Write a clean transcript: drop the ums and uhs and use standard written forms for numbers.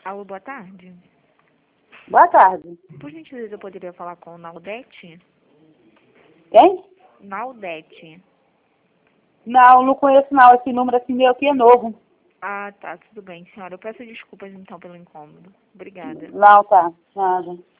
Alô, boa tarde. Boa tarde. Por gentileza, eu poderia falar com o Naudete? Quem? Naudete. Não conheço não. Esse número assim meu aqui é novo. Ah, tá, tudo bem, senhora. Eu peço desculpas, então, pelo incômodo. Obrigada. Não, tá. Nada.